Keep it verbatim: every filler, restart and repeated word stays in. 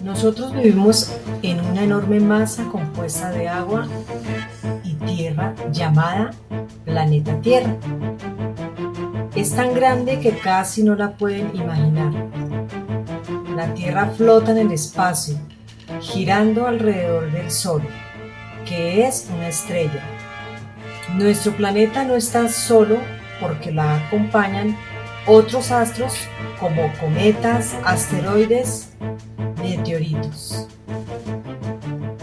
Nosotros vivimos en una enorme masa compuesta de agua y tierra llamada planeta Tierra. Es tan grande que casi no la pueden imaginar. La Tierra flota en el espacio, girando alrededor del Sol, que es una estrella. Nuestro planeta no está solo porque la acompañan otros astros como cometas, asteroides, meteoritos.